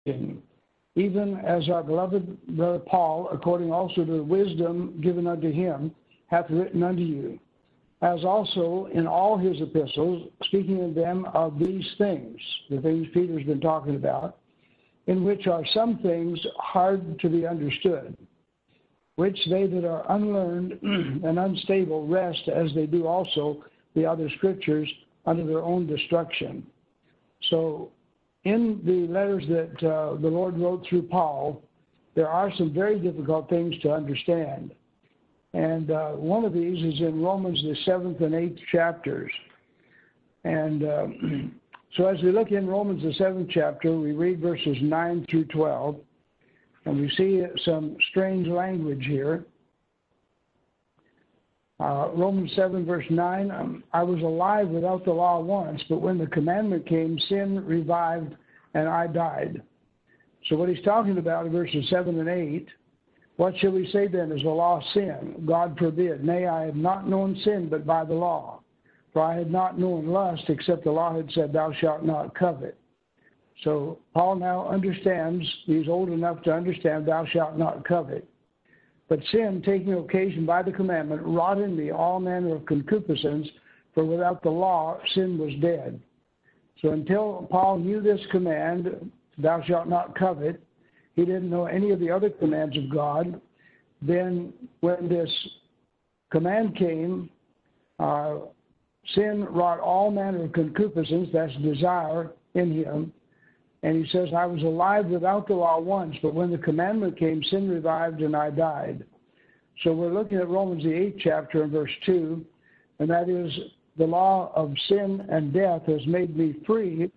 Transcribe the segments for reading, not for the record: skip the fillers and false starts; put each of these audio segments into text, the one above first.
even as our beloved brother Paul, according also to the wisdom given unto him, hath written unto you, as also in all his epistles, speaking of them of these things, the things Peter's been talking about, in which are some things hard to be understood, which they that are unlearned and unstable wrest, as they do also the other scriptures, unto their own destruction. So in the letters that the Lord wrote through Paul, there are some very difficult things to understand. And one of these is in Romans, the 7th and 8th chapters. And so as we look in Romans, the 7th chapter, we read verses 9 through 12, and we see some strange language here. Romans 7, verse 9, I was alive without the law once, but when the commandment came, sin revived, and I died. So what he's talking about in verses 7 and 8, what shall we say then? Is the law sin? God forbid. Nay, I have not known sin but by the law. For I had not known lust, except the law had said, thou shalt not covet. So Paul now understands, he's old enough to understand, thou shalt not covet. But sin, taking occasion by the commandment, wrought in me all manner of concupiscence, for without the law sin was dead. So until Paul knew this command, thou shalt not covet, he didn't know any of the other commands of God. Then when this command came, sin wrought all manner of concupiscence, that's desire in him. And he says, I was alive without the law once, but when the commandment came, sin revived and I died. So we're looking at Romans, the 8th chapter and verse 2, and that is, the law of sin and death has made me free.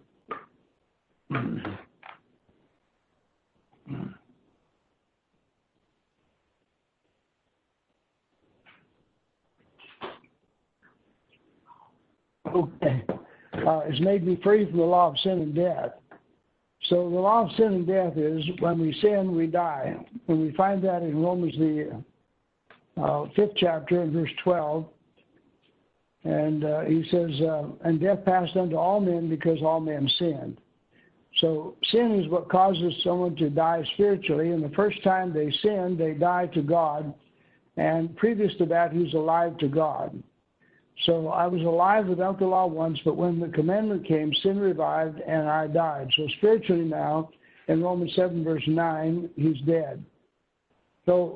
Okay. It's made me free from the law of sin and death. So the law of sin and death is when we sin, we die. And we find that in Romans, the 5th chapter and verse 12. And he says, and death passed unto all men because all men sinned. So sin is what causes someone to die spiritually. And the first time they sin, they die to God. And previous to that, he's alive to God. So I was alive without the law once, but when the commandment came, sin revived and I died. So spiritually now, in Romans 7, verse 9, he's dead. So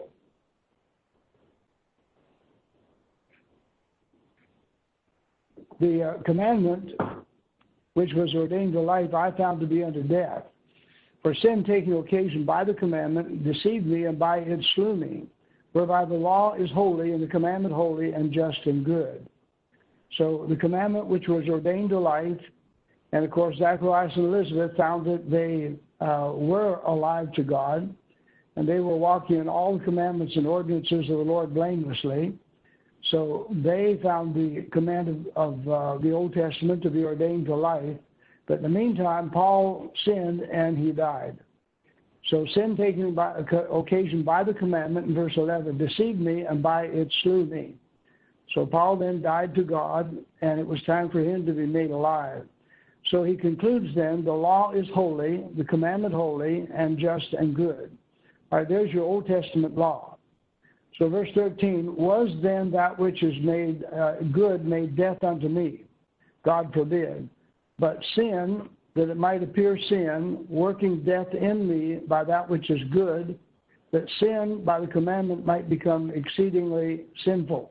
the commandment, which was ordained to life, I found to be unto death. For sin, taking occasion by the commandment, deceived me, and by it slew me. Whereby the law is holy, and the commandment holy, and just and good. So the commandment which was ordained to life, and of course Zacharias and Elizabeth found that they were alive to God, and they were walking in all the commandments and ordinances of the Lord blamelessly. So they found the command of the Old Testament to be ordained to life. But in the meantime, Paul sinned and he died. So sin taken by occasion by the commandment in verse 11 deceived me, and by it slew me. So Paul then died to God, and it was time for him to be made alive. So he concludes then, the law is holy, the commandment holy, and just and good. All right, there's your Old Testament law. So verse 13, was then that which is made good made death unto me? God forbid. But sin, that it might appear sin, working death in me by that which is good, that sin by the commandment might become exceedingly sinful.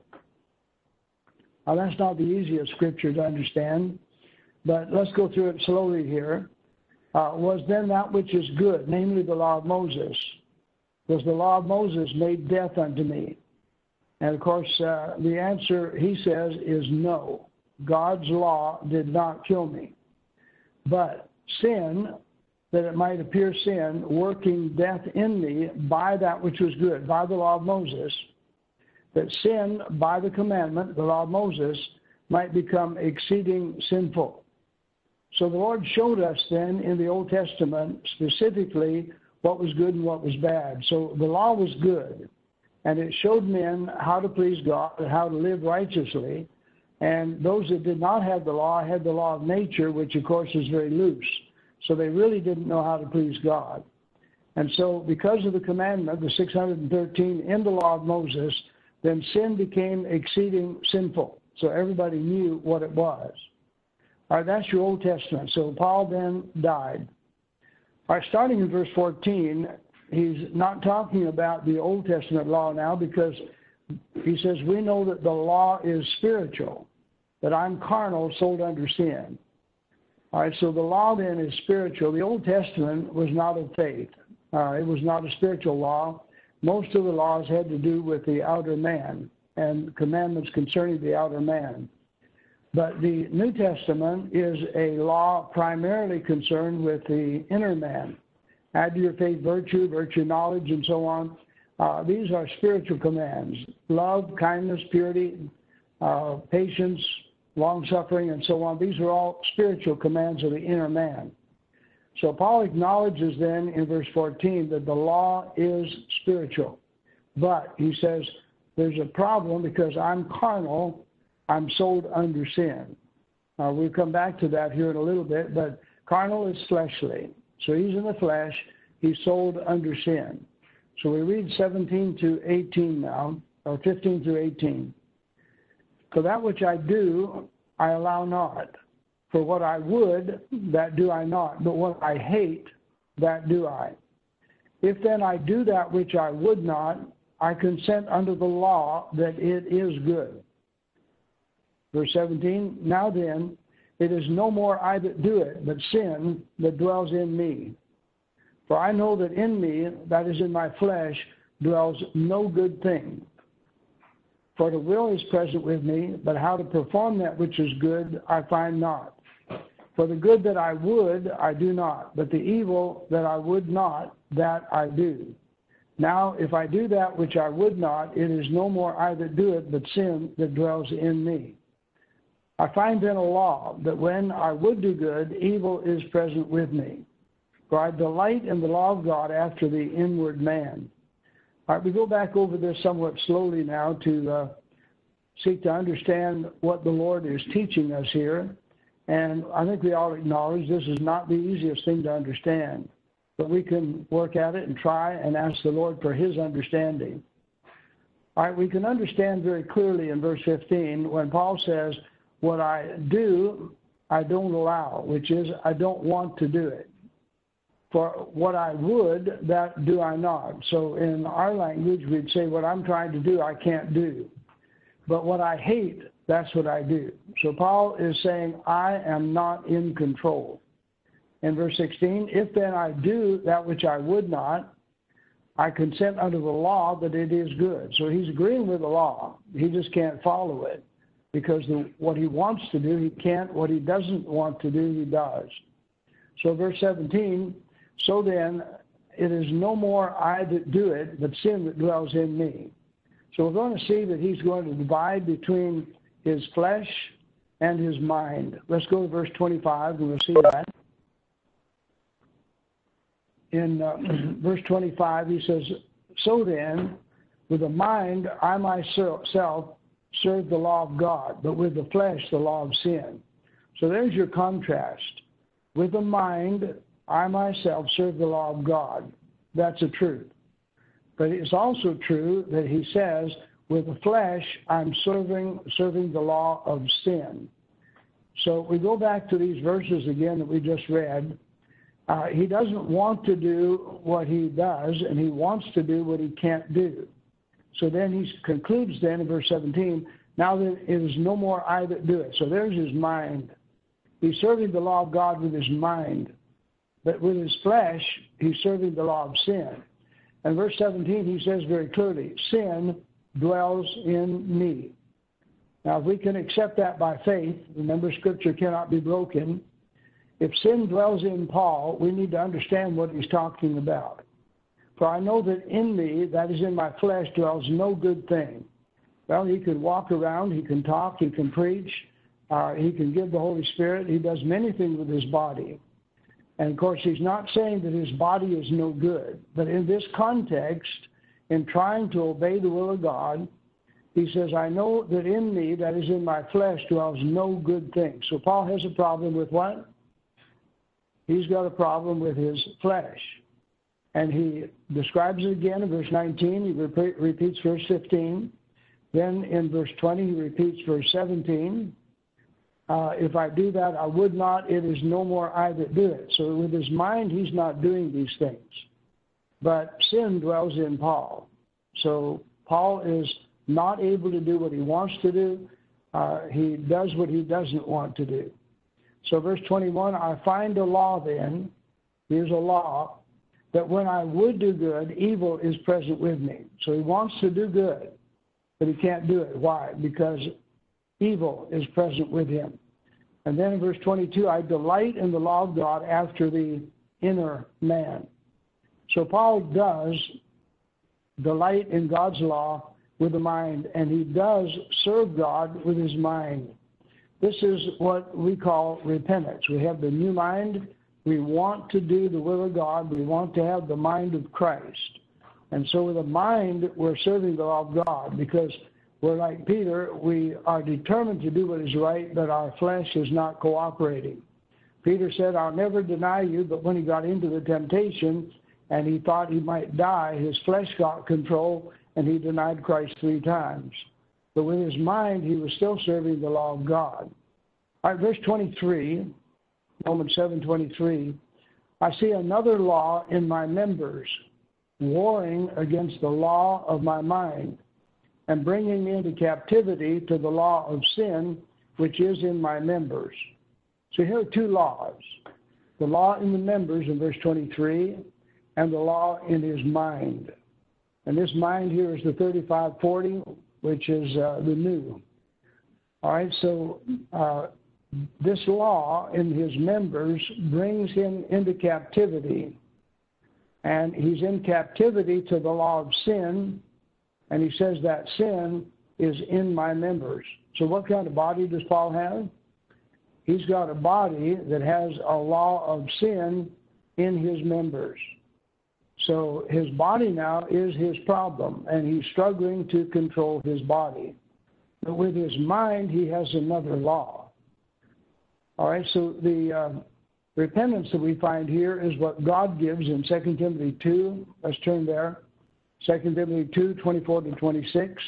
Now, that's not the easiest scripture to understand, but let's go through it slowly here. Was then that which is good, namely the law of Moses, was the law of Moses made death unto me? And of course, the answer, he says, is no. God's law did not kill me. But sin, that it might appear sin, working death in me by that which was good, by the law of Moses, that sin by the commandment, the law of Moses, might become exceeding sinful. So the Lord showed us then in the Old Testament specifically what was good and what was bad. So the law was good, and it showed men how to please God and how to live righteously. And those that did not have the law had the law of nature, which of course is very loose. So they really didn't know how to please God. And so because of the commandment, the 613 in the law of Moses, then sin became exceeding sinful. So everybody knew what it was. All right, that's your Old Testament. So Paul then died. All right, starting in verse 14, he's not talking about the Old Testament law now, because he says, we know that the law is spiritual, that I'm carnal, sold under sin. All right, so the law then is spiritual. The Old Testament was not of faith. It was not a spiritual law. Most of the laws had to do with the outer man and commandments concerning the outer man. But the New Testament is a law primarily concerned with the inner man. Add to your faith virtue, virtue knowledge, and so on. These are spiritual commands. Love, kindness, purity, patience, long-suffering, and so on. These are all spiritual commands of the inner man. So Paul acknowledges then in verse 14 that the law is spiritual. But he says there's a problem because I'm carnal, I'm sold under sin. We'll come back to that here in a little bit, but carnal is fleshly. So he's in the flesh, he's sold under sin. So we read 17 to 18 now, or 15 through 18. For that which I do, I allow not. For what I would, that do I not. But what I hate, that do I. If then I do that which I would not, I consent under the law that it is good. Verse 17, now then, it is no more I that do it, but sin that dwells in me. For I know that in me, that is in my flesh, dwells no good thing. For the will is present with me, but how to perform that which is good, I find not. For the good that I would, I do not, but the evil that I would not, that I do. Now, if I do that which I would not, it is no more I that do it, but sin that dwells in me. I find then a law, that when I would do good, evil is present with me. For I delight in the law of God after the inward man. All right, we go back over this somewhat slowly now to seek to understand what the Lord is teaching us here. And I think we all acknowledge this is not the easiest thing to understand. But we can work at it and try and ask the Lord for his understanding. All right, we can understand very clearly in verse 15 when Paul says, what I do, I don't allow, which is I don't want to do it. For what I would, that do I not. So in our language, we'd say what I'm trying to do, I can't do. But what I hate, that's what I do. So Paul is saying, I am not in control. In verse 16, if then I do that which I would not, I consent under the law that it is good. So he's agreeing with the law. He just can't follow it. Because what he wants to do, he can't. What he doesn't want to do, he does. So verse 17, so then it is no more I that do it, but sin that dwells in me. So we're going to see that he's going to divide between his flesh and his mind. Let's go to verse 25 and we'll see that. In verse 25 he says, so then with the mind I myself serve the law of God, but with the flesh the law of sin. So there's your contrast. With the mind I myself serve the law of God. That's a truth. But it's also true that he says, with the flesh, I'm serving the law of sin. So we go back to these verses again that we just read. He doesn't want to do what he does, and he wants to do what he can't do. So then he concludes then in verse 17, now that it is no more I that do it. So there's his mind. He's serving the law of God with his mind. But with his flesh, he's serving the law of sin. And verse 17, he says very clearly, sin dwells in me. Now, if we can accept that by faith, remember Scripture cannot be broken. If sin dwells in Paul, we need to understand what he's talking about. For I know that in me, that is in my flesh, dwells no good thing. Well, he can walk around, he can talk, he can preach, he can give the Holy Spirit. He does many things with his body. And, of course, he's not saying that his body is no good. But in this context, in trying to obey the will of God, he says, I know that in me, that is in my flesh, dwells no good thing. So Paul has a problem with what? he's got a problem with his flesh. And he describes it again in verse 19. He repeats verse 15. Then in verse 20, he repeats verse 17. If I do that, I would not. It is no more I that do it. So with his mind, he's not doing these things. But sin dwells in Paul. So Paul is not able to do what he wants to do. He does what he doesn't want to do. So verse 21, I find a law then, here's a law, that when I would do good, evil is present with me. So he wants to do good, but he can't do it. Why? Because evil is present with him. And then in verse 22, I delight in the law of God after the inner man. So Paul does delight in God's law with the mind, and he does serve God with his mind. This is what we call repentance. We have the new mind. We want to do the will of God. We want to have the mind of Christ. And so with a mind, we're serving the law of God because we're like Peter. We are determined to do what is right, but our flesh is not cooperating. Peter said, I'll never deny you, but when he got into the temptation and he thought he might die, his flesh got control and he denied Christ 3 times. But with his mind, he was still serving the law of God. All right, verse 23, Romans 7:23, I see another law in my members, warring against the law of my mind, and bringing me into captivity to the law of sin, which is in my members. So here are 2 laws. The law in the members in verse 23, and the law in his mind. And this mind here is the 3540, which is the new. All right, so this law in his members brings him into captivity. And he's in captivity to the law of sin. And he says that sin is in my members. So what kind of body does Paul have? He's got a body that has a law of sin in his members. So his body now is his problem, and he's struggling to control his body. But with his mind, he has another law. All right, so the repentance that we find here is what God gives in 2 Timothy 2. Let's turn there. 2 Timothy 2, 24 to 26.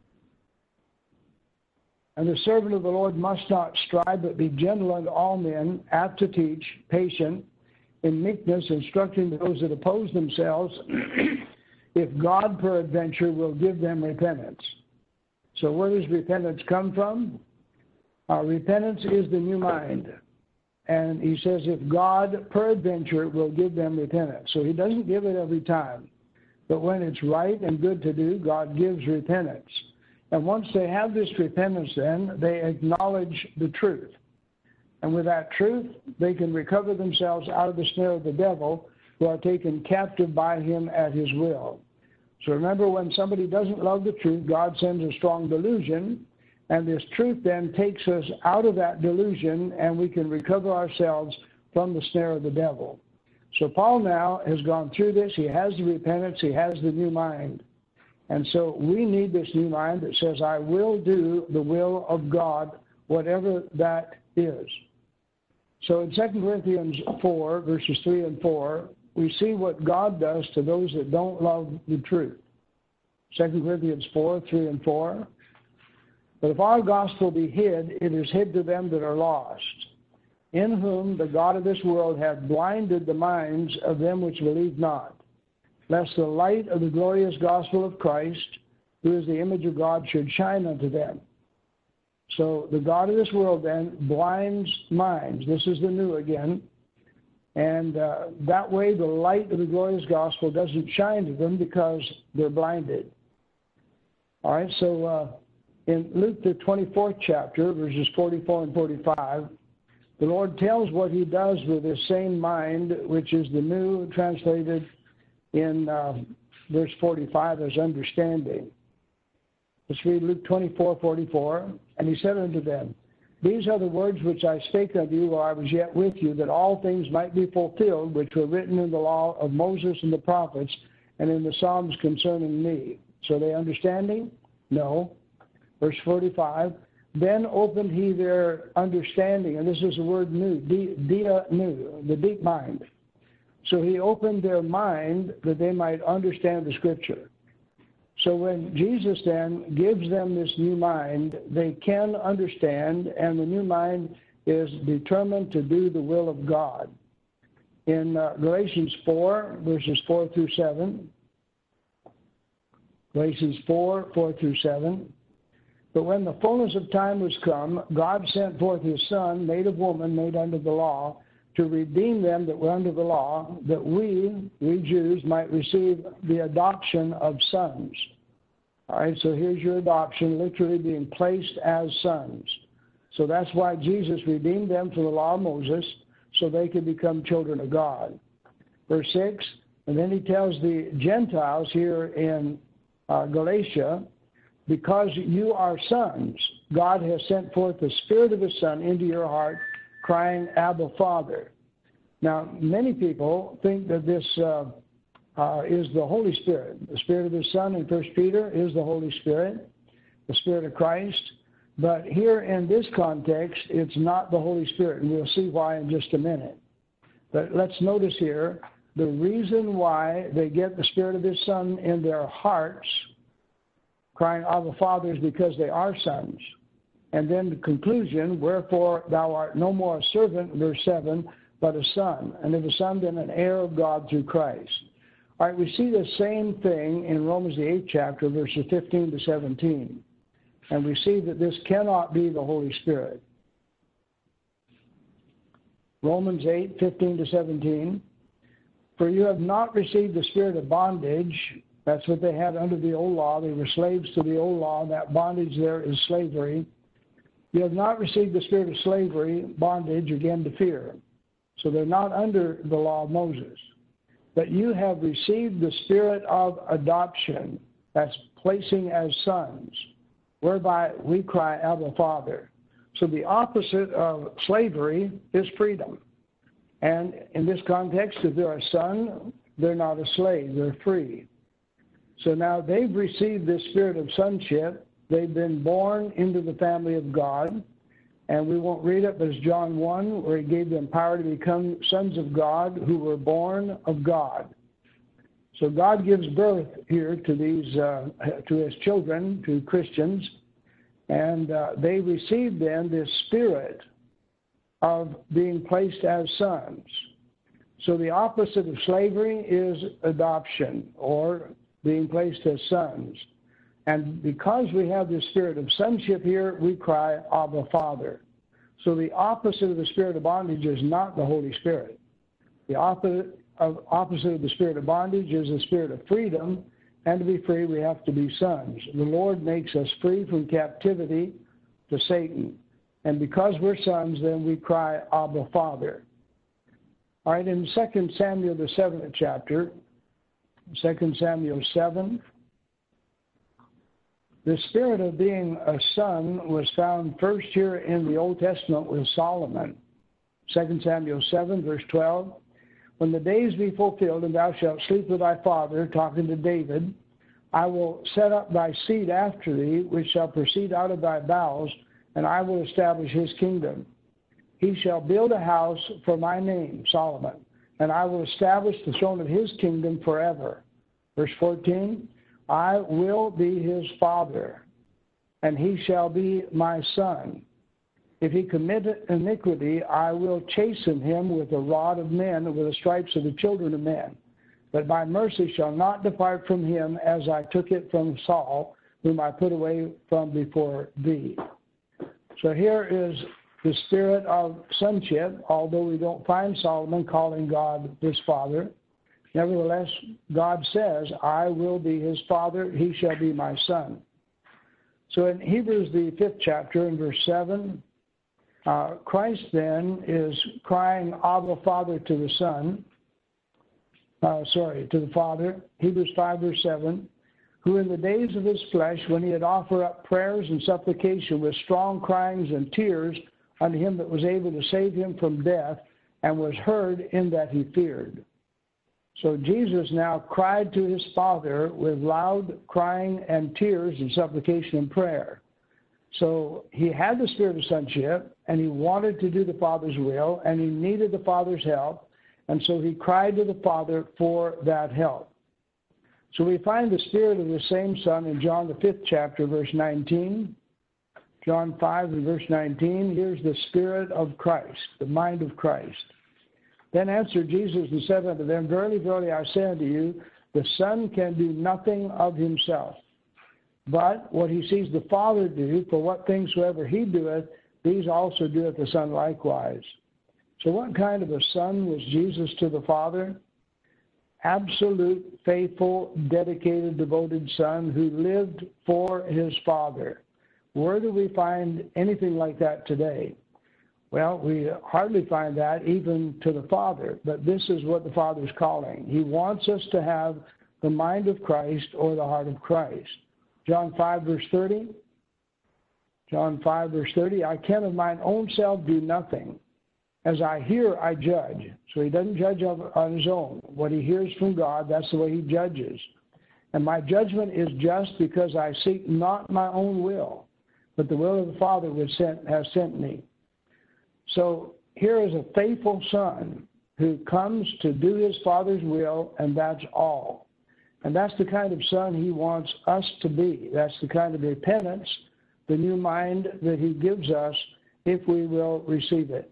And the servant of the Lord must not strive, but be gentle unto all men, apt to teach, patient, in meekness, instructing those that oppose themselves, if God peradventure will give them repentance. So where does repentance come from? Repentance is the new mind. And he says if God peradventure will give them repentance. So he doesn't give it every time. But when it's right and good to do, God gives repentance. And once they have this repentance, then they acknowledge the truth. And with that truth, they can recover themselves out of the snare of the devil, who are taken captive by him at his will. So remember, when somebody doesn't love the truth, God sends a strong delusion, and this truth then takes us out of that delusion, and we can recover ourselves from the snare of the devil. So Paul now has gone through this. He has the repentance. He has the new mind. And so we need this new mind that says, I will do the will of God, whatever that is. So in 2 Corinthians 4, verses 3 and 4, we see what God does to those that don't love the truth. 2 Corinthians 4, 3 and 4. But if our gospel be hid, it is hid to them that are lost, in whom the God of this world hath blinded the minds of them which believe not, lest the light of the glorious gospel of Christ, who is the image of God, should shine unto them. So the God of this world then blinds minds. This is the new again. And that way the light of the glorious gospel doesn't shine to them because they're blinded. All right, so in Luke the 24th chapter, verses 44 and 45, the Lord tells what he does with this same mind, which is the new, translated in verse 45 as understanding. Let's read Luke 24, 44. And he said unto them, These are the words which I spake unto you while I was yet with you, that all things might be fulfilled, which were written in the law of Moses and the prophets, and in the Psalms concerning me. So are they understanding? No. Verse 45, Then opened he their understanding, and this is the word new, dia new, the deep mind. So he opened their mind that they might understand the Scripture. So when Jesus then gives them this new mind, they can understand, and the new mind is determined to do the will of God. In Galatians 4, verses 4 through 7, Galatians 4, 4 through 7, but when the fullness of time was come, God sent forth his Son, made of woman, made under the law, to redeem them that were under the law, that we Jews, might receive the adoption of sons. All right, so here's your adoption, literally being placed as sons. So that's why Jesus redeemed them from the law of Moses, so they could become children of God. Verse 6, and then he tells the Gentiles here in Galatia, because you are sons, God has sent forth the Spirit of his Son into your heart, crying, Abba, Father. Now, many people think that this is the Holy Spirit. The Spirit of his Son in 1 Peter is the Holy Spirit, the Spirit of Christ. But here in this context, it's not the Holy Spirit, and we'll see why in just a minute. But let's notice here, the reason why they get the Spirit of his Son in their hearts, crying, Abba, Father, is because they are sons. And then the conclusion, wherefore thou art no more a servant, verse 7, but a son. And if a son, then an heir of God through Christ. All right, we see the same thing in Romans the 8th chapter, verses 15 to 17. And we see that this cannot be the Holy Spirit. Romans 8, 15 to 17. For you have not received the spirit of bondage. That's what they had under the old law. They were slaves to the old law. That bondage there is slavery. You have not received the spirit of slavery, bondage, again to fear. So they're not under the law of Moses. But you have received the spirit of adoption. That's placing as sons, whereby we cry, Abba, Father. So the opposite of slavery is freedom. And in this context, if they're a son, they're not a slave, they're free. So now they've received this spirit of sonship. They've been born into the family of God. And we won't read it, but it's John 1, where he gave them power to become sons of God who were born of God. So God gives birth here to these, to his children, to Christians, and they receive then this spirit of being placed as sons. So the opposite of slavery is adoption, or being placed as sons. And because we have this spirit of sonship here, we cry, Abba, Father. So the opposite of the spirit of bondage is not the Holy Spirit. The opposite of the spirit of bondage is the spirit of freedom, and to be free, we have to be sons. The Lord makes us free from captivity to Satan. And because we're sons, then we cry, Abba, Father. All right, in 2 Samuel, the 7th chapter, 2 Samuel 7, the spirit of being a son was found first here in the Old Testament with Solomon. 2 Samuel 7, verse 12. When the days be fulfilled, and thou shalt sleep with thy father, talking to David, I will set up thy seed after thee, which shall proceed out of thy bowels, and I will establish his kingdom. He shall build a house for my name, Solomon, and I will establish the throne of his kingdom forever. Verse 14. I will be his father, and he shall be my son. If he commit iniquity, I will chasten him with the rod of men and with the stripes of the children of men. But my mercy shall not depart from him, as I took it from Saul, whom I put away from before thee. So here is the spirit of sonship, although we don't find Solomon calling God his father. Nevertheless, God says, I will be his father, he shall be my son. So in Hebrews, the 5th chapter, in verse 7, Christ then is crying, Abba, Father, to the Son, to the Father, Hebrews 5, verse 7, who in the days of his flesh, when he had offered up prayers and supplication with strong cryings and tears unto him that was able to save him from death, and was heard in that he feared. So Jesus now cried to his Father with loud crying and tears and supplication and prayer. So he had the spirit of sonship, and he wanted to do the Father's will, and he needed the Father's help, and so he cried to the Father for that help. So we find the spirit of the same Son in John the 5th chapter, verse 19. John 5 and verse 19, here's the Spirit of Christ, the mind of Christ. Then answered Jesus and said unto them, Verily, verily, I say unto you, the Son can do nothing of himself. But what he sees the Father do, for what things soever he doeth, these also doeth the Son likewise. So what kind of a Son was Jesus to the Father? Absolute, faithful, dedicated, devoted Son who lived for his Father. Where do we find anything like that today? Well, we hardly find that even to the Father, but this is what the Father is calling. He wants us to have the mind of Christ or the heart of Christ. John 5, verse 30. John 5, verse 30, I can of mine own self do nothing. As I hear, I judge. So he doesn't judge on his own. What he hears from God, that's the way he judges. And my judgment is just because I seek not my own will, but the will of the Father which has sent me. So here is a faithful Son who comes to do his Father's will, and that's all. And that's the kind of Son he wants us to be. That's the kind of repentance, the new mind that he gives us if we will receive it.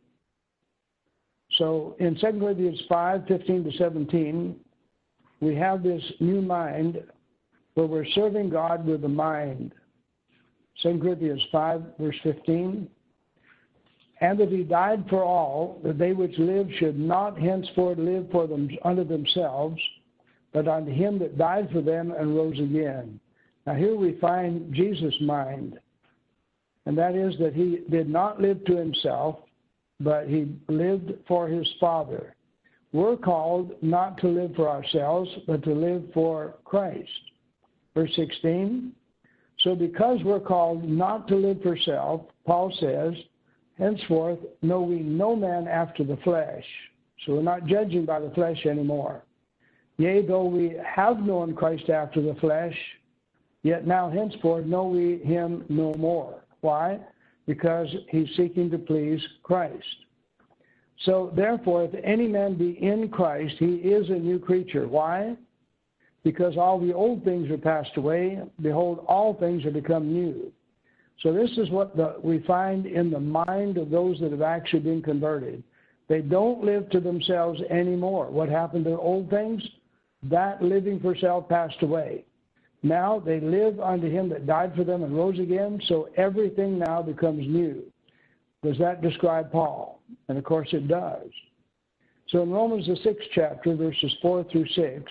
So in 2 Corinthians 5, 15 to 17, we have this new mind where we're serving God with the mind. 2 Corinthians 5, verse 15, and that he died for all, that they which live should not henceforth live for them unto themselves, but unto him that died for them and rose again. Now here we find Jesus' mind, and that is that he did not live to himself, but he lived for his Father. We're called not to live for ourselves, but to live for Christ. Verse 16, so because we're called not to live for self, Paul says, henceforth know we no man after the flesh. So we're not judging by the flesh anymore. Yea, though we have known Christ after the flesh, yet now henceforth know we him no more. Why? Because he's seeking to please Christ. So therefore, if any man be in Christ, he is a new creature. Why? Because all the old things are passed away. Behold, all things are become new. So this is what we find in the mind of those that have actually been converted. They don't live to themselves anymore. What happened to old things? That living for self passed away. Now they live unto him that died for them and rose again, so everything now becomes new. Does that describe Paul? And of course it does. So in Romans the 6th chapter, verses 4 through 6,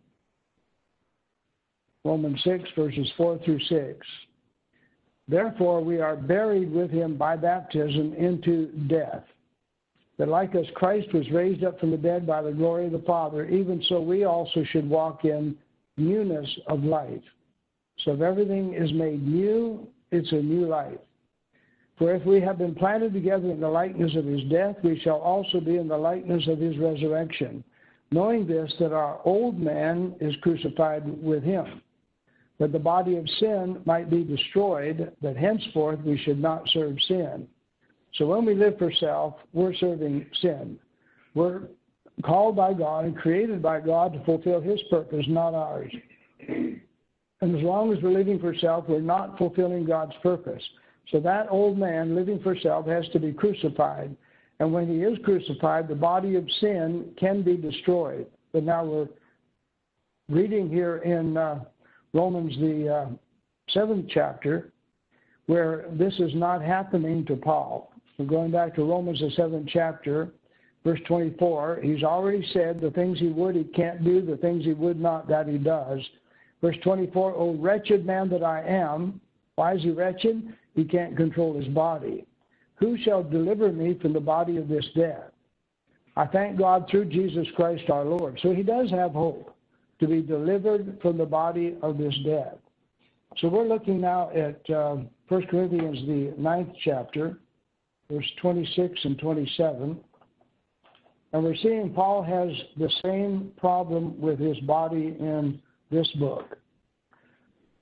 Romans 6, verses 4 through 6, therefore we are buried with him by baptism into death, that like as Christ was raised up from the dead by the glory of the Father, even so we also should walk in newness of life. So if everything is made new, it's a new life. For if we have been planted together in the likeness of his death, we shall also be in the likeness of his resurrection, knowing this, that our old man is crucified with him, that the body of sin might be destroyed, that henceforth we should not serve sin. So when we live for self, we're serving sin. We're called by God and created by God to fulfill his purpose, not ours. And as long as we're living for self, we're not fulfilling God's purpose. So that old man living for self has to be crucified. And when he is crucified, the body of sin can be destroyed. But now we're reading here in Romans the 7th chapter, where this is not happening to Paul. We're going back to Romans the 7th chapter, verse 24. He's already said the things he would, he can't do, the things he would not, that he does. Verse 24, O wretched man that I am. Why is he wretched? He can't control his body. Who shall deliver me from the body of this death? I thank God through Jesus Christ our Lord. So he does have hope to be delivered from the body of this death. So we're looking now at 1 Corinthians, the 9th chapter, verse 26 and 27. And we're seeing Paul has the same problem with his body in this book.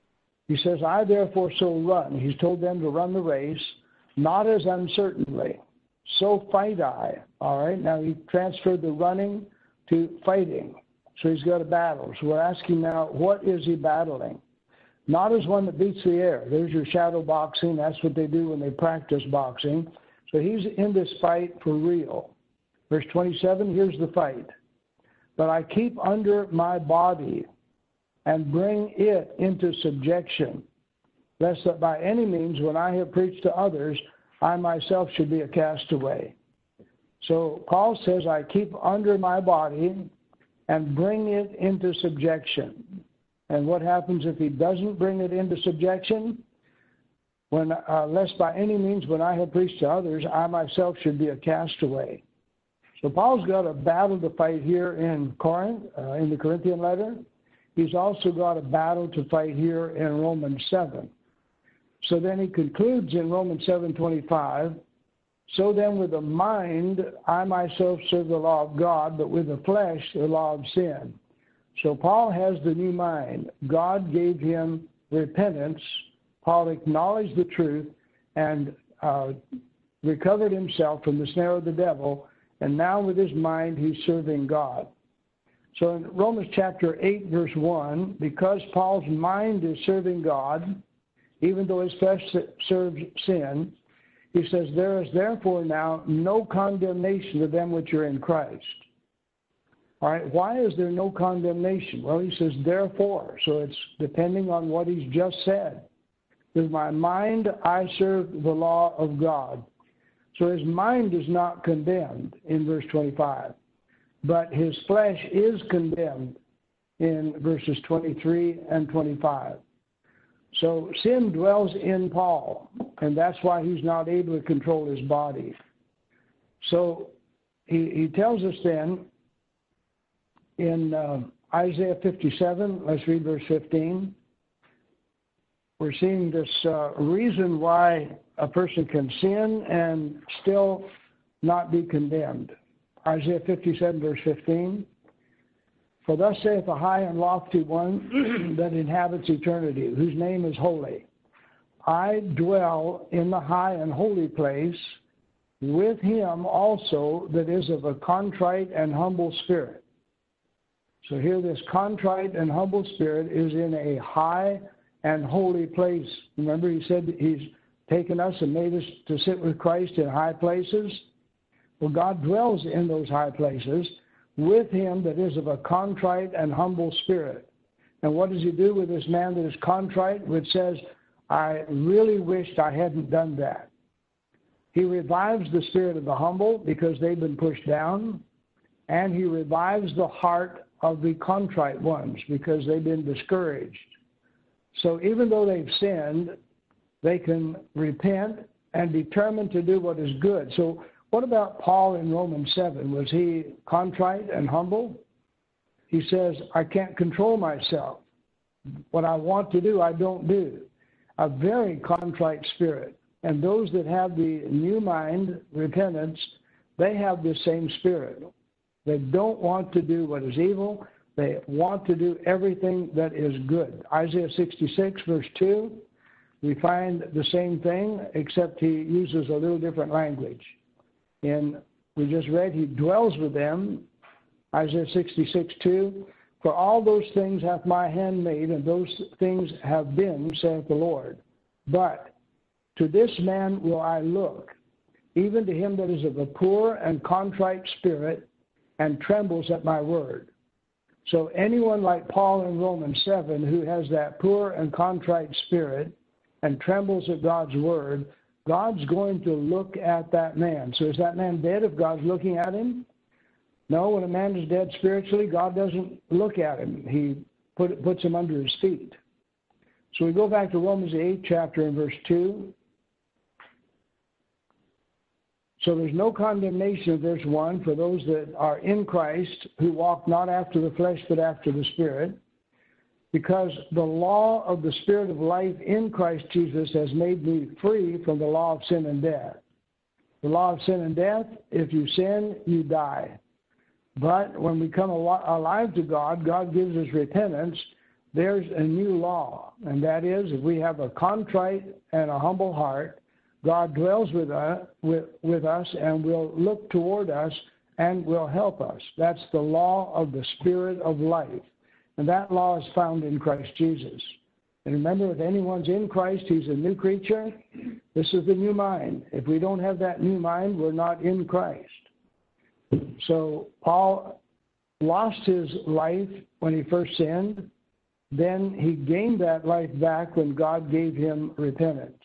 He says, I therefore so run. He's told them to run the race, not as uncertainly. So fight I. All right, now he transferred the running to fighting. So he's got a battle. So we're asking now, what is he battling? Not as one that beats the air. There's your shadow boxing. That's what they do when they practice boxing. So he's in this fight for real. Verse 27, here's the fight. But I keep under my body and bring it into subjection, lest that by any means, when I have preached to others, I myself should be a castaway. So Paul says, I keep under my body and bring it into subjection. And what happens if he doesn't bring it into subjection? When, lest by any means, when I have preached to others, I myself should be a castaway. So Paul's got a battle to fight here in Corinth, in the Corinthian letter. He's also got a battle to fight here in Romans 7. So then he concludes in Romans 7:25, so then with the mind I myself serve the law of God, but with the flesh the law of sin. So Paul has the new mind. God gave him repentance. Paul acknowledged the truth and recovered himself from the snare of the devil, and now with his mind he's serving God. So in Romans chapter 8, verse 1, because Paul's mind is serving God, even though his flesh serves sin, he says, there is therefore now no condemnation to them which are in Christ. All right, why is there no condemnation? Well, he says, therefore. So it's depending on what he's just said. With my mind, I serve the law of God. So his mind is not condemned in verse 25. But his flesh is condemned in verses 23 and 25. So sin dwells in Paul, and that's why he's not able to control his body. So he tells us then in Isaiah 57, let's read verse 15. We're seeing this reason why a person can sin and still not be condemned. Isaiah 57, verse 15. For thus saith the high and lofty one that inhabits eternity, whose name is holy. I dwell in the high and holy place with him also that is of a contrite and humble spirit. So here this contrite and humble spirit is in a high and holy place. Remember, he said he's taken us and made us to sit with Christ in high places. Well, God dwells in those high places with him that is of a contrite and humble spirit. And what does he do with this man that is contrite, which says, I really wished I hadn't done that? He revives the spirit of the humble because they've been pushed down, and he revives the heart of the contrite ones because they've been discouraged. So even though they've sinned, they can repent and determine to do what is good. So what about Paul in Romans 7? Was he contrite and humble? He says, I can't control myself. What I want to do, I don't do. A very contrite spirit. And those that have the new mind, repentance, they have the same spirit. They don't want to do what is evil. They want to do everything that is good. Isaiah 66, verse 2, we find the same thing, except he uses a little different language. And we just read, he dwells with them, Isaiah 66, 2, for all those things hath my hand made, and those things have been, saith the Lord. But to this man will I look, even to him that is of a poor and contrite spirit, and trembles at my word. So anyone like Paul in Romans 7 who has that poor and contrite spirit and trembles at God's word, God's going to look at that man. So is that man dead if God's looking at him? No, when a man is dead spiritually, God doesn't look at him. He puts him under his feet. So we go back to Romans the 8th chapter and verse 2. So there's no condemnation in verse 1 for those that are in Christ, who walk not after the flesh but after the Spirit, because the law of the Spirit of life in Christ Jesus has made me free from the law of sin and death. The law of sin and death, if you sin, you die. But when we come alive to God, God gives us repentance, there's a new law, and that is if we have a contrite and a humble heart, God dwells with us and will look toward us and will help us. That's the law of the Spirit of life. And that law is found in Christ Jesus. And remember, if anyone's in Christ, he's a new creature. This is the new mind. If we don't have that new mind, we're not in Christ. So Paul lost his life when he first sinned. Then he gained that life back when God gave him repentance.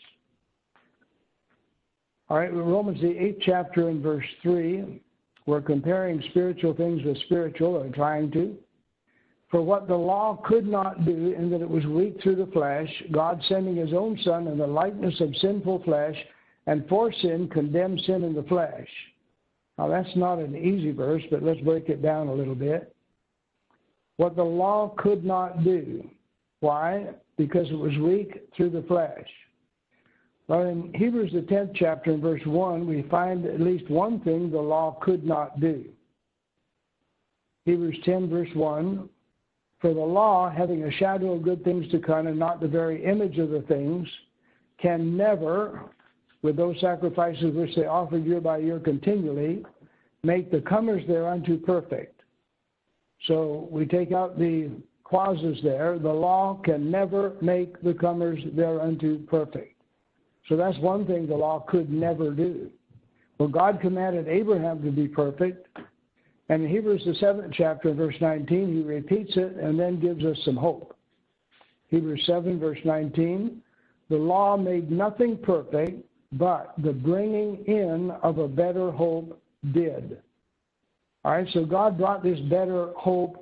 All right, Romans the 8th chapter and verse 3, we're comparing spiritual things with spiritual, or trying to. For what the law could not do, in that it was weak through the flesh, God sending his own Son in the likeness of sinful flesh, and for sin condemned sin in the flesh. Now that's not an easy verse, but let's break it down a little bit. What the law could not do. Why? Because it was weak through the flesh. Well, in Hebrews the 10th chapter and verse 1, we find at least one thing the law could not do. Hebrews 10 verse 1, for the law, having a shadow of good things to come and not the very image of the things, can never, with those sacrifices which they offered year by year continually, make the comers thereunto perfect. So we take out the clauses there. The law can never make the comers thereunto perfect. So that's one thing the law could never do. Well, God commanded Abraham to be perfect. And in Hebrews the 7th chapter, verse 19, he repeats it and then gives us some hope. Hebrews 7, verse 19, the law made nothing perfect, but the bringing in of a better hope did. All right, so God brought this better hope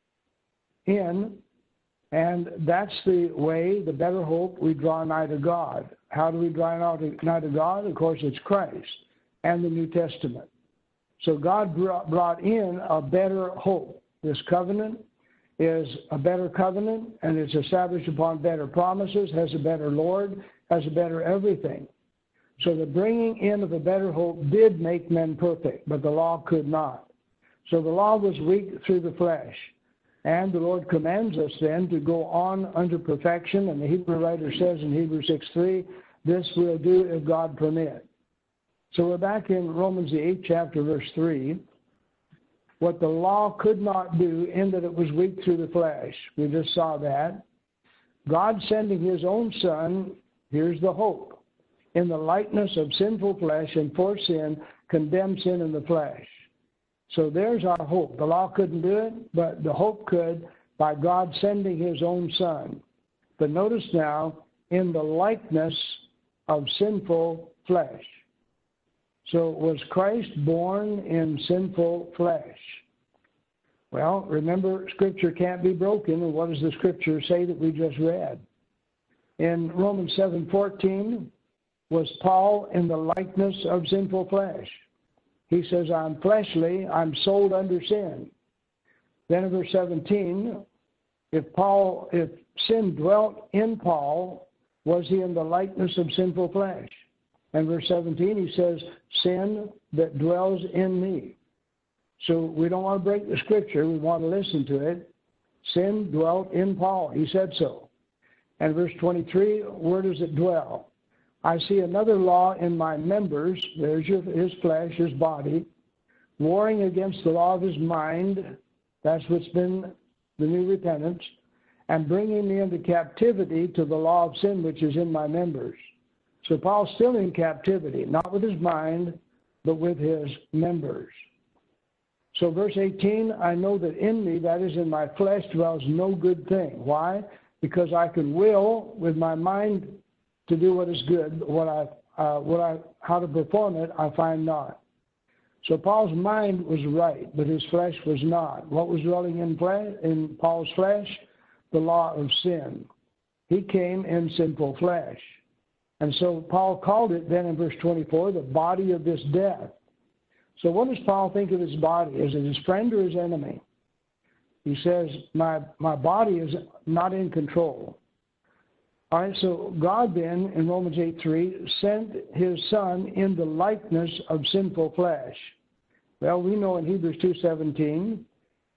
in, and that's the way, the better hope, we draw nigh to God. How do we draw nigh to God? Of course, it's Christ and the New Testament. So God brought in a better hope. This covenant is a better covenant, and it's established upon better promises, has a better Lord, has a better everything. So the bringing in of a better hope did make men perfect, but the law could not. So the law was weak through the flesh. And the Lord commands us then to go on unto perfection, and the Hebrew writer says in Hebrews 6:3, this we'll do if God permit. So we're back in Romans the 8th chapter, verse 3. What the law could not do, in that it was weak through the flesh. We just saw that. God sending his own Son, here's the hope, in the likeness of sinful flesh, and for sin, condemned sin in the flesh. So there's our hope. The law couldn't do it, but the hope could by God sending his own Son. But notice now, in the likeness of sinful flesh. So was Christ born in sinful flesh? Well, remember, Scripture can't be broken, and what does the Scripture say that we just read? In Romans 7:14, was Paul in the likeness of sinful flesh? He says, I'm fleshly, I'm sold under sin. Then in verse 17, if sin dwelt in Paul, was he in the likeness of sinful flesh? And verse 17, he says, sin that dwells in me. So we don't want to break the Scripture, we want to listen to it. Sin dwelt in Paul, he said so. And verse 23, where does it dwell? I see another law in my members, there's his flesh, his body, warring against the law of his mind, that's what's been the new repentance, and bringing me into captivity to the law of sin which is in my members. So Paul's still in captivity, not with his mind, but with his members. So verse 18, I know that in me, that is in my flesh, dwells no good thing. Why? Because I can will with my mind to do what is good, how to perform it, I find not. So Paul's mind was right, but his flesh was not. What was dwelling in Paul's flesh? The law of sin. He came in sinful flesh. And so Paul called it then in verse 24, the body of this death. So what does Paul think of his body? Is it his friend or his enemy? He says, my body is not in control. All right, so God then, in Romans 8:3, sent his Son in the likeness of sinful flesh. Well, we know in Hebrews 2:17,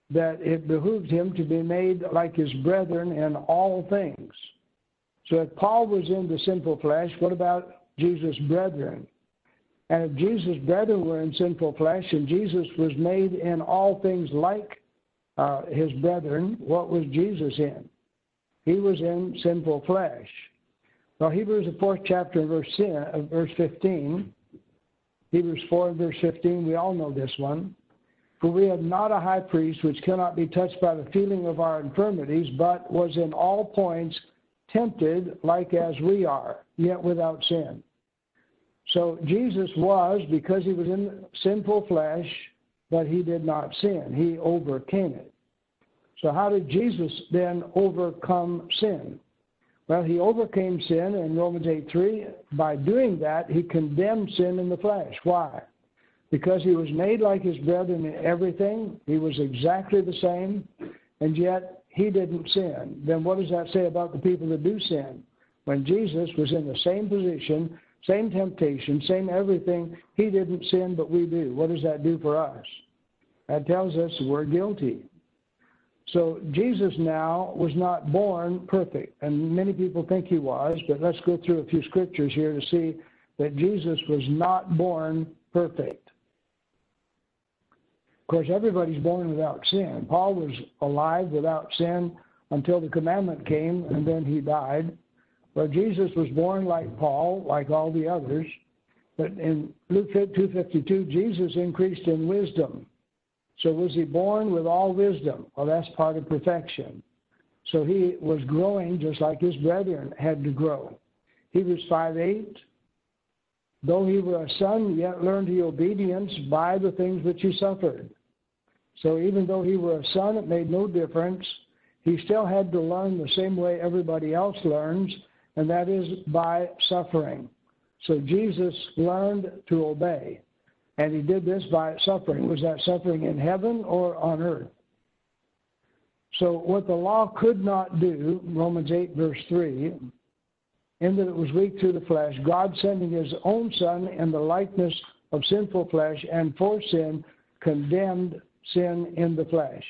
that it behooved him to be made like his brethren in all things. So if Paul was in the sinful flesh, what about Jesus' brethren? And if Jesus' brethren were in sinful flesh and Jesus was made in all things like his brethren, what was Jesus in? He was in sinful flesh. Well, Hebrews, the 4th chapter, verse 15, Hebrews 4, verse 15, we all know this one. For we have not a high priest which cannot be touched by the feeling of our infirmities, but was in all points tempted like as we are, yet without sin. So Jesus was, because he was in sinful flesh, but he did not sin. He overcame it. So how did Jesus then overcome sin? Well, he overcame sin in Romans 8:3. By doing that, he condemned sin in the flesh. Why? Because he was made like his brethren in everything. He was exactly the same, and yet he didn't sin. Then what does that say about the people that do sin? When Jesus was in the same position, same temptation, same everything, he didn't sin, but we do. What does that do for us? That tells us we're guilty. So Jesus now was not born perfect, and many people think he was, but let's go through a few scriptures here to see that Jesus was not born perfect. Of course, everybody's born without sin. Paul was alive without sin until the commandment came, and then he died. But Jesus was born like Paul, like all the others. But in Luke 2:52, Jesus increased in wisdom. So was he born with all wisdom? Well, that's part of perfection. So he was growing just like his brethren had to grow. Hebrews 5:8, though he were a son, yet learned he obedience by the things which he suffered. So even though he were a son, it made no difference. He still had to learn the same way everybody else learns, and that is by suffering. So Jesus learned to obey, and he did this by suffering. Was that suffering in heaven or on earth? So what the law could not do, Romans 8, verse 3, in that it was weak through the flesh, God sending his own Son in the likeness of sinful flesh, and for sin condemned sin in the flesh.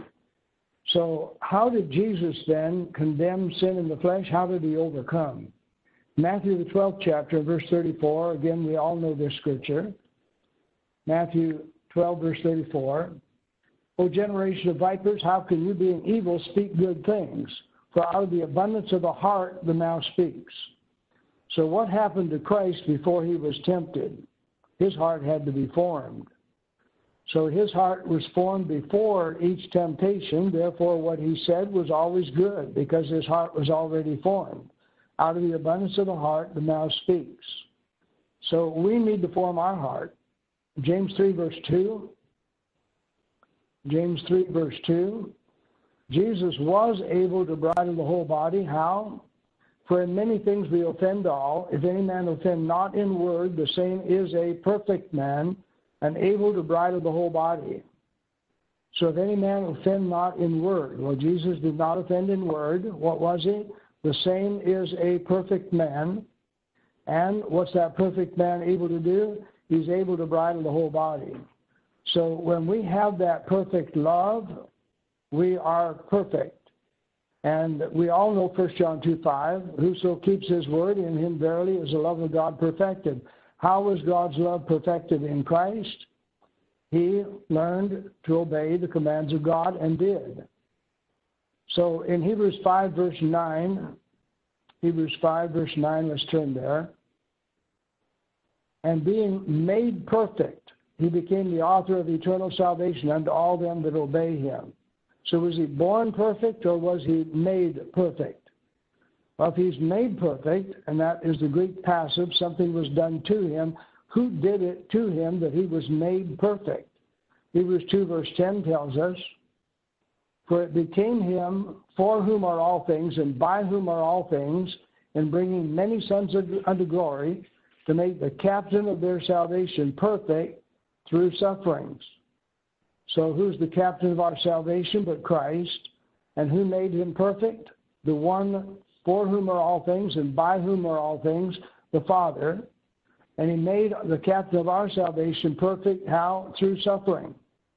So how did Jesus then condemn sin in the flesh? How did he overcome? Matthew, the 12th chapter, verse 34, again, we all know this scripture. Matthew 12, verse 34, O generation of vipers, how can you, being evil, speak good things? For out of the abundance of the heart, the mouth speaks. So what happened to Christ before he was tempted? His heart had to be formed. So his heart was formed before each temptation. Therefore, what he said was always good because his heart was already formed. Out of the abundance of the heart, the mouth speaks. So we need to form our heart. James 3, verse 2. James 3, verse 2. Jesus was able to bridle the whole body. How? For in many things we offend all. If any man offend not in word, the same is a perfect man, and able to bridle the whole body. So if any man offend not in word, well, Jesus did not offend in word. What was he? The same is a perfect man. And what's that perfect man able to do? He's able to bridle the whole body. So when we have that perfect love, we are perfect. And we all know 1 John 2:5, whoso keeps his word, in him verily is the love of God perfected. How was God's love perfected in Christ? He learned to obey the commands of God and did. So in Hebrews 5, verse 9, Hebrews 5, verse 9, let's turn there. And being made perfect, he became the author of eternal salvation unto all them that obey him. So was he born perfect or was he made perfect? Well, if he's made perfect, and that is the Greek passive, something was done to him, who did it to him that he was made perfect? Hebrews 2, verse 10 tells us, for it became him for whom are all things, and by whom are all things, in bringing many sons unto glory, to make the captain of their salvation perfect through sufferings. So who's the captain of our salvation but Christ? And who made him perfect? The one for whom are all things, and by whom are all things, the Father. And he made the captain of our salvation perfect, how? Through suffering.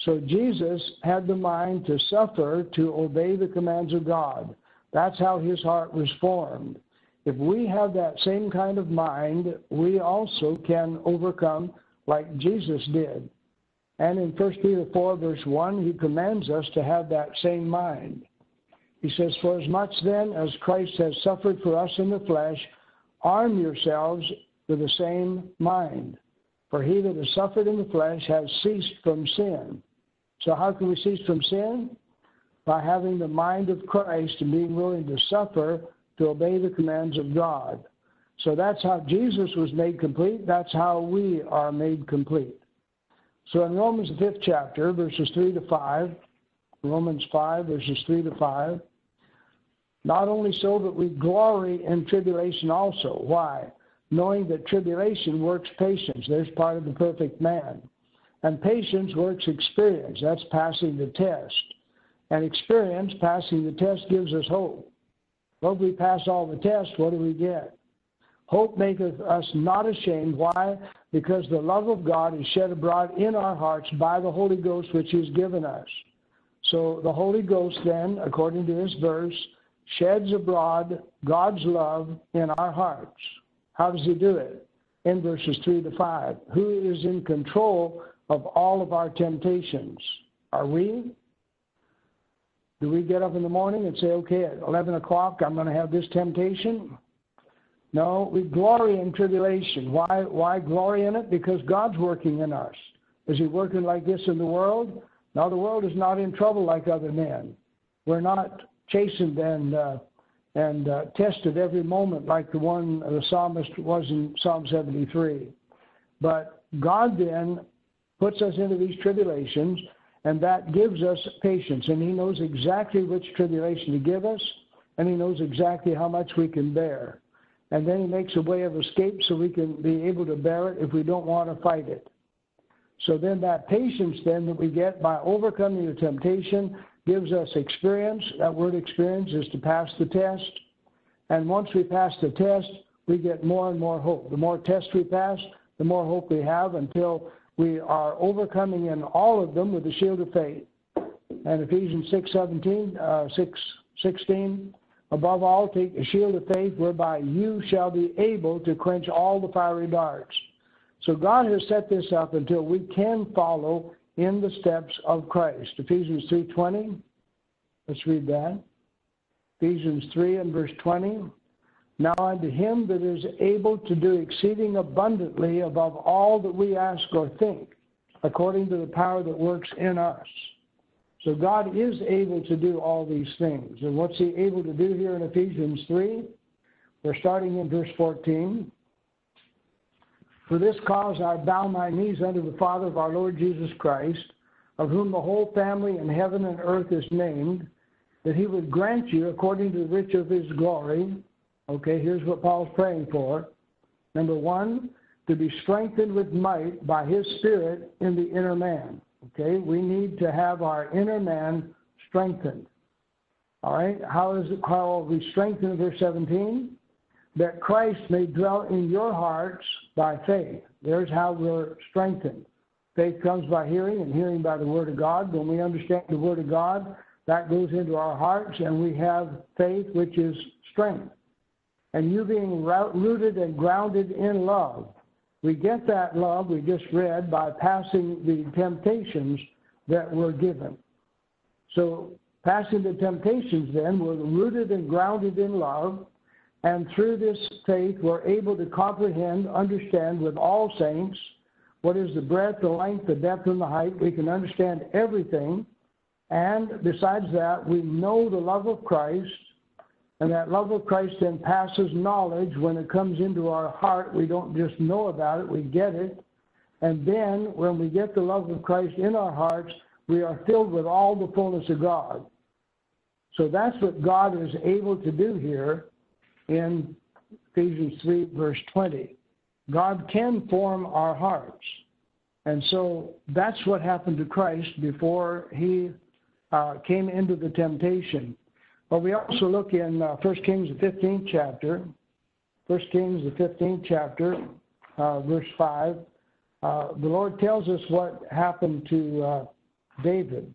So Jesus had the mind to suffer, to obey the commands of God. That's how his heart was formed. If we have that same kind of mind, we also can overcome like Jesus did. And in 1 Peter 4, verse 1, he commands us to have that same mind. He says, "For as much then as Christ has suffered for us in the flesh, arm yourselves with the same mind. For he that has suffered in the flesh has ceased from sin." So how can we cease from sin? By having the mind of Christ and being willing to suffer to obey the commands of God. So that's how Jesus was made complete. That's how we are made complete. So in Romans the 5th chapter, verses 3 to 5, Romans 5, verses 3 to 5, "Not only so, but we glory in tribulation also." Why? "Knowing that tribulation works patience." There's part of the perfect man. "And patience works experience." That's passing the test. And experience, passing the test, gives us hope. Well, if we pass all the tests, what do we get? "Hope maketh us not ashamed." Why? Because the love of God is shed abroad in our hearts by the Holy Ghost which He has given us. So the Holy Ghost then, according to this verse, sheds abroad God's love in our hearts. How does He do it? In verses 3 to 5. Who is in control of all of our temptations? Are we? Do we get up in the morning and say, okay, at 11 o'clock I'm going to have this temptation? No, we glory in tribulation. Why glory in it? Because God's working in us. Is He working like this in the world? No, the world is not in trouble like other men. We're not chastened and tested every moment like the psalmist was in Psalm 73. But God then puts us into these tribulations, and that gives us patience. And He knows exactly which tribulation to give us, and He knows exactly how much we can bear. And then He makes a way of escape so we can be able to bear it if we don't want to fight it. So then that patience then that we get by overcoming the temptation gives us experience. That word experience is to pass the test. And once we pass the test, we get more and more hope. The more tests we pass, the more hope we have until we are overcoming in all of them with the shield of faith. And Ephesians 6:16, "Above all, take the shield of faith, whereby you shall be able to quench all the fiery darts." So God has set this up until we can follow in the steps of Christ. Ephesians 3:20, let's read that. Ephesians 3 and verse 20. "Now unto Him that is able to do exceeding abundantly above all that we ask or think, according to the power that works in us." So God is able to do all these things. And what's He able to do here in Ephesians 3? We're starting in verse 14. "For this cause I bow my knees unto the Father of our Lord Jesus Christ, of whom the whole family in heaven and earth is named, that He would grant you, according to the riches of His glory." Okay, here's what Paul's praying for. Number one, to be strengthened with might by His Spirit in the inner man. Okay, we need to have our inner man strengthened. All right, how are we strengthened in verse 17? "That Christ may dwell in your hearts by faith." There's how we're strengthened. Faith comes by hearing, and hearing by the Word of God. When we understand the Word of God, that goes into our hearts, and we have faith, which is strength. "And you being rooted and grounded in love." We get that love we just read by passing the temptations that were given. So passing the temptations then, we're rooted and grounded in love, and through this faith we're able to comprehend, understand with all saints what is the breadth, the length, the depth, and the height. We can understand everything. And besides that, we know the love of Christ. And that love of Christ then passes knowledge. When it comes into our heart, we don't just know about it, we get it. And then when we get the love of Christ in our hearts, we are filled with all the fullness of God. So that's what God is able to do here in Ephesians 3, verse 20. God can form our hearts. And so that's what happened to Christ before He came into the temptation. But we also look in 1 Kings, the 15th chapter, 1 Kings, the 15th chapter, verse 5. The Lord tells us what happened to David.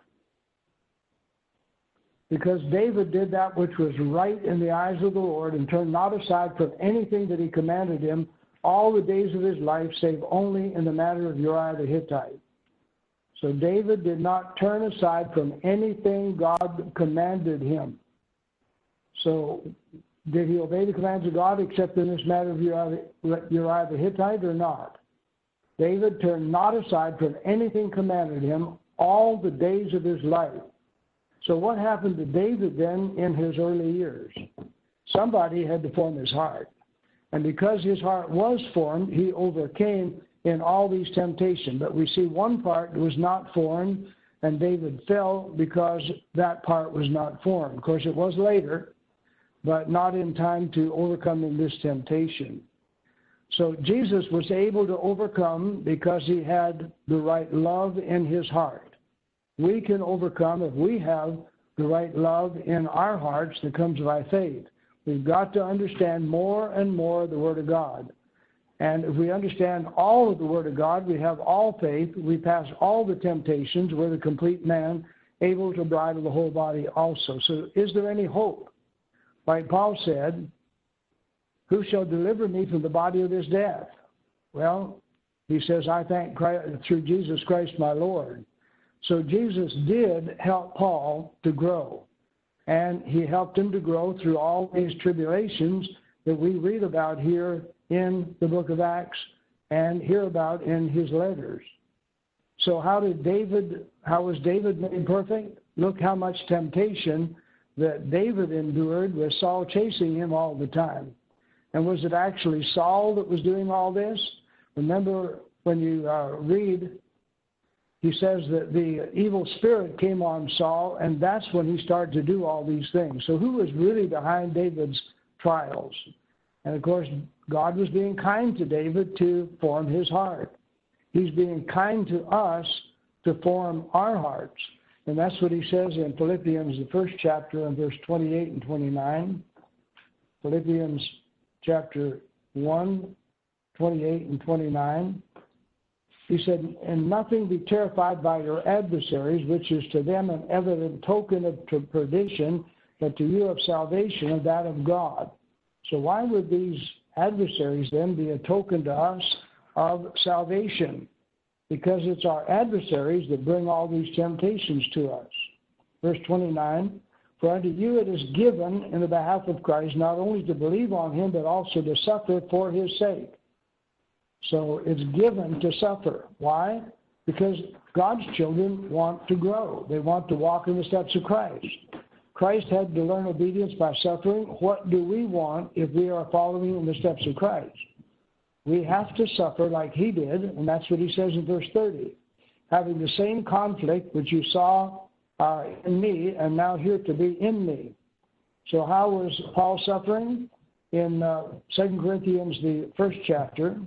Because David did that which was right in the eyes of the Lord and turned not aside from anything that he commanded him all the days of his life, save only in the matter of Uriah the Hittite. So David did not turn aside from anything God commanded him. So did he obey the commands of God except in this matter of Uriah the Hittite or not? David turned not aside from anything commanded him all the days of his life. So what happened to David then in his early years? Somebody had to form his heart. And because his heart was formed, he overcame in all these temptations. But we see one part was not formed, and David fell because that part was not formed. Of course, it was later, but not in time to overcome in this temptation. So Jesus was able to overcome because he had the right love in his heart. We can overcome if we have the right love in our hearts that comes by faith. We've got to understand more and more the Word of God. And if we understand all of the Word of God, we have all faith, we pass all the temptations, we're the complete man, able to bridle the whole body also. So is there any hope? Like Paul said, who shall deliver me from the body of this death? Well, he says, I thank Christ, through Jesus Christ my Lord. So Jesus did help Paul to grow. And he helped him to grow through all these tribulations that we read about here in the book of Acts and hear about in his letters. So how was David made perfect? Look how much temptation that David endured with Saul chasing him all the time. And was it actually Saul that was doing all this? Remember when you read, he says that the evil spirit came on Saul, and that's when he started to do all these things. So who was really behind David's trials? And of course, God was being kind to David to form his heart. He's being kind to us to form our hearts. And that's what he says in Philippians, the first chapter, and verse 28 and 29. Philippians chapter 1, 28 and 29. He said, "And nothing be terrified by your adversaries, which is to them an evident token of perdition, but to you of salvation, and that of God." So why would these adversaries then be a token to us of salvation? Because it's our adversaries that bring all these temptations to us. Verse 29, "For unto you it is given in the behalf of Christ not only to believe on him, but also to suffer for his sake." So it's given to suffer. Why? Because God's children want to grow. They want to walk in the steps of Christ. Christ had to learn obedience by suffering. What do we want if we are following in the steps of Christ? We have to suffer like he did, and that's what he says in verse 30. "Having the same conflict which you saw in me, and now here to be in me." So how was Paul suffering? In 2 Corinthians, the first chapter,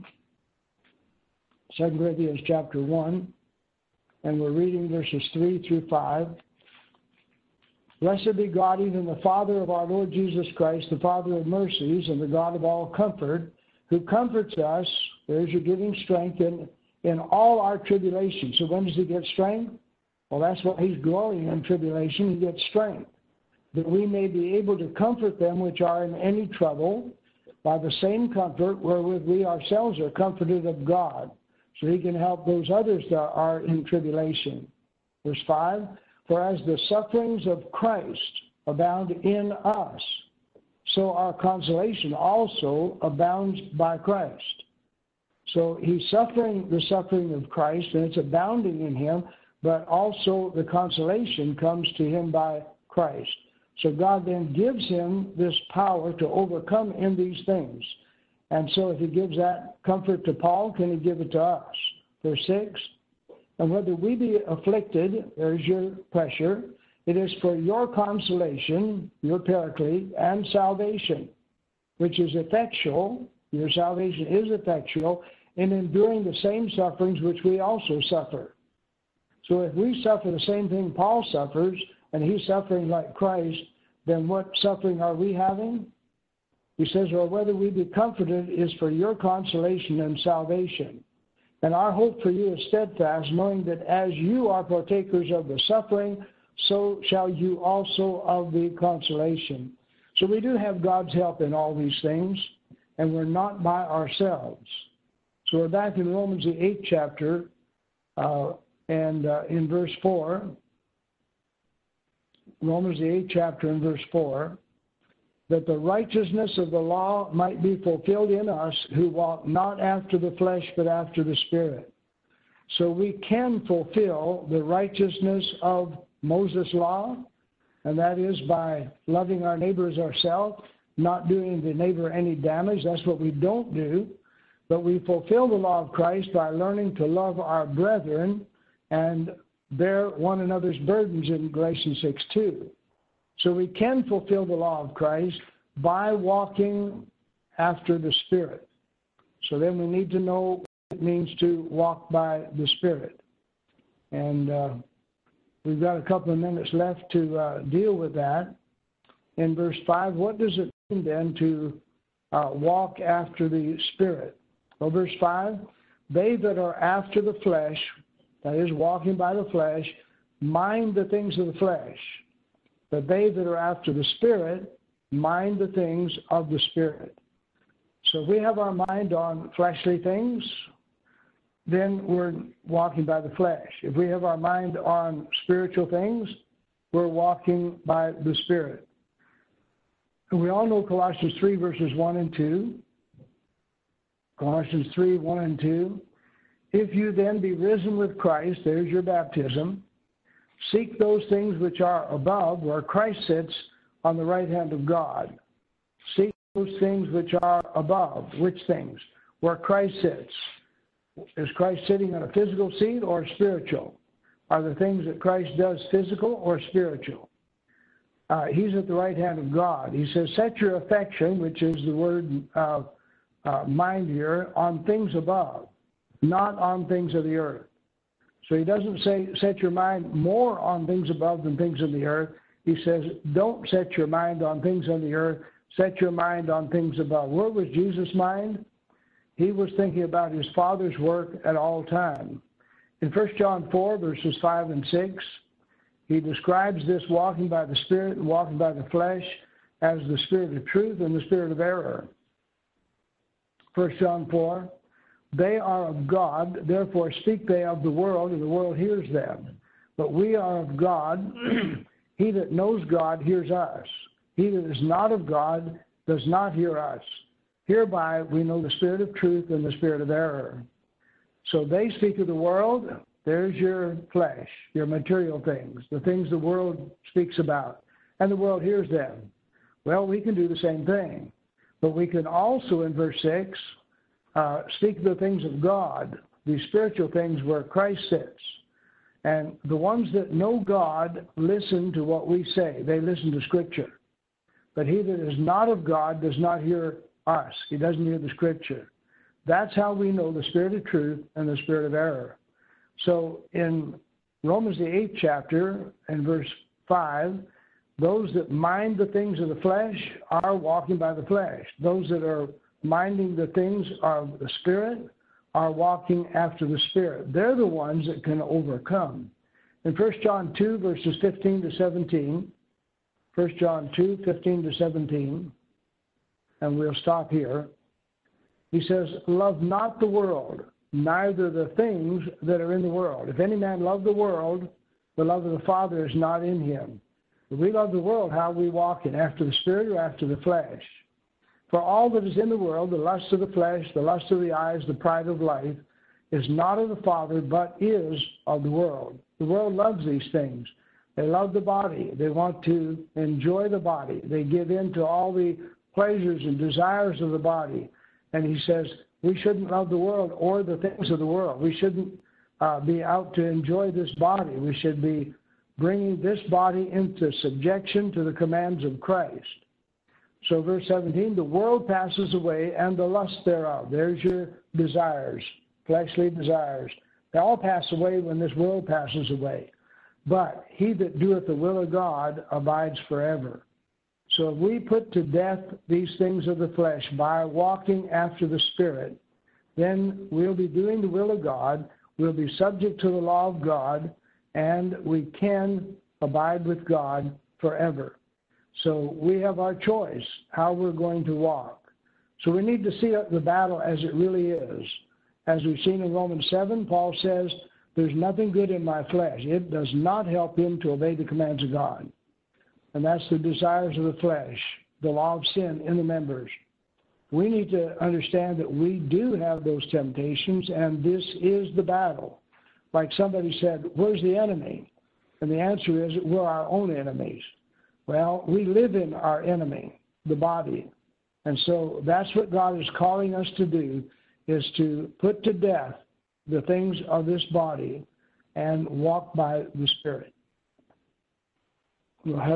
2 Corinthians chapter 1, and we're reading verses 3 through 5. "Blessed be God, even the Father of our Lord Jesus Christ, the Father of mercies, and the God of all comfort, who comforts us," there's your giving strength, "in all our tribulation." So when does he get strength? Well, that's why he's growing in tribulation. He gets strength, that we may be able to comfort them which are in any trouble by the same comfort wherewith we ourselves are comforted of God. So he can help those others that are in tribulation. Verse 5, "For as the sufferings of Christ abound in us, so our consolation also abounds by Christ." So he's suffering the suffering of Christ, and it's abounding in him, but also the consolation comes to him by Christ. So God then gives him this power to overcome in these things. And so if he gives that comfort to Paul, can he give it to us? Verse 6, "And whether we be afflicted," there's your pressure, "it is for your consolation," your paraclete, "and salvation, which is effectual," your salvation is effectual, "in enduring the same sufferings which we also suffer." So if we suffer the same thing Paul suffers, and he's suffering like Christ, then what suffering are we having? He says, "Or whether we be comforted is for your consolation and salvation." And our hope for you is steadfast, knowing that as you are partakers of the suffering, so shall you also of the consolation. So we do have God's help in all these things, and we're not by ourselves. So we're back in Romans the 8th chapter, and in verse 4, Romans the 8th chapter and verse 4, that the righteousness of the law might be fulfilled in us who walk not after the flesh but after the Spirit. So we can fulfill the righteousness of Moses' law, and that is by loving our neighbor as ourselves, not doing the neighbor any damage. That's what we don't do. But we fulfill the law of Christ by learning to love our brethren and bear one another's burdens in Galatians 6:2. So we can fulfill the law of Christ by walking after the Spirit. So then we need to know what it means to walk by the Spirit. And we've got a couple of minutes left to deal with that. In verse 5, what does it mean then to walk after the Spirit? Well, verse 5, they that are after the flesh, that is, walking by the flesh, mind the things of the flesh. But they that are after the Spirit mind the things of the Spirit. So if we have our mind on fleshly things, then we're walking by the flesh. If we have our mind on spiritual things, we're walking by the Spirit. And we all know Colossians 3, verses 1 and 2. Colossians 3, 1 and 2. If you then be risen with Christ, there's your baptism, seek those things which are above, where Christ sits on the right hand of God. Seek those things which are above. Which things? Where Christ sits. Is Christ sitting on a physical seat or spiritual? Are the things that Christ does physical or spiritual? He's at the right hand of God. He says, set your affection, which is the word mind here, on things above, not on things of the earth. So he doesn't say set your mind more on things above than things of the earth. He says don't set your mind on things on the earth, set your mind on things above. Where was Jesus' mind? He was thinking about his Father's work at all time. In 1 John 4, verses 5 and 6, he describes this walking by the Spirit and walking by the flesh as the spirit of truth and the spirit of error. 1 John 4, they are of God, therefore speak they of the world, and the world hears them. But we are of God. He that knows God hears us. He that is not of God does not hear us. Hereby we know the spirit of truth and the spirit of error. So they speak of the world. There's your flesh, your material things, the things the world speaks about, and the world hears them. Well, we can do the same thing. But we can also, in verse 6, speak the things of God, these spiritual things where Christ sits. And the ones that know God listen to what we say. They listen to Scripture. But he that is not of God does not hear us. He doesn't hear the Scripture. That's how we know the spirit of truth and the spirit of error. So in Romans the 8th chapter and verse 5, those that mind the things of the flesh are walking by the flesh. Those that are minding the things of the Spirit are walking after the Spirit. They're the ones that can overcome. In 1 John 2, verses 15 to 17, 1 John 2, 15 to 17, and we'll stop here. He says, love not the world, neither the things that are in the world. If any man love the world, the love of the Father is not in him. If we love the world, how are we walking? After the Spirit or after the flesh? For all that is in the world, the lust of the flesh, the lust of the eyes, the pride of life, is not of the Father, but is of the world. The world loves these things. They love the body. They want to enjoy the body. They give in to all the pleasures and desires of the body. And he says, we shouldn't love the world or the things of the world. We shouldn't be out to enjoy this body. We should be bringing this body into subjection to the commands of Christ. So verse 17, the world passes away and the lust thereof. There's your desires, fleshly desires. They all pass away when this world passes away. But he that doeth the will of God abides forever. So if we put to death these things of the flesh by walking after the Spirit, then we'll be doing the will of God, we'll be subject to the law of God, and we can abide with God forever. So we have our choice how we're going to walk. So we need to see the battle as it really is. As we've seen in Romans 7, Paul says, there's nothing good in my flesh. It does not help him to obey the commands of God. And that's the desires of the flesh, the law of sin in the members. We need to understand that we do have those temptations, and this is the battle. Like somebody said, where's the enemy? And the answer is, we're our own enemies. Well, we live in our enemy, the body. And so that's what God is calling us to do, is to put to death the things of this body and walk by the Spirit. We'll have